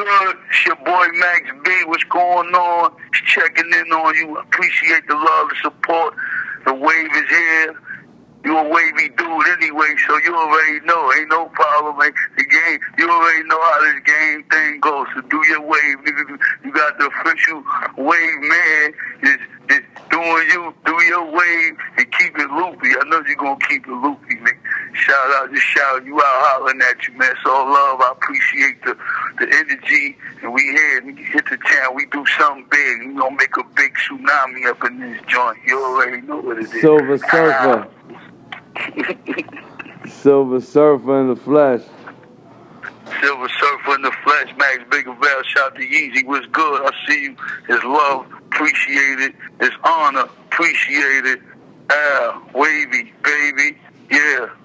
good? It's your boy Max B. What's going on? Just checking in on you. Appreciate the love, the support. The wave is here. You a wavy dude anyway, so you already know. Ain't no problem. The game, you already know how this game thing goes. So do your wave. You got the official wave man. Just doing you. Do your wave and keep it loopy. I know you're going to keep it loopy, man. Shout out, just shouting you out, hollering at you, man. It's all love. I appreciate the energy. And we here. We hit the channel. We do something big. We going to make a big tsunami up in this joint. You already know what it is. Silver Surfer. Silver Surfer in the flesh. Silver Surfer in the flesh. Max Biggerville. Shout out to Yeezy. What's good? I see you. It's love. Appreciate it. It's honor. Appreciate it. Wavy, baby. Yeah.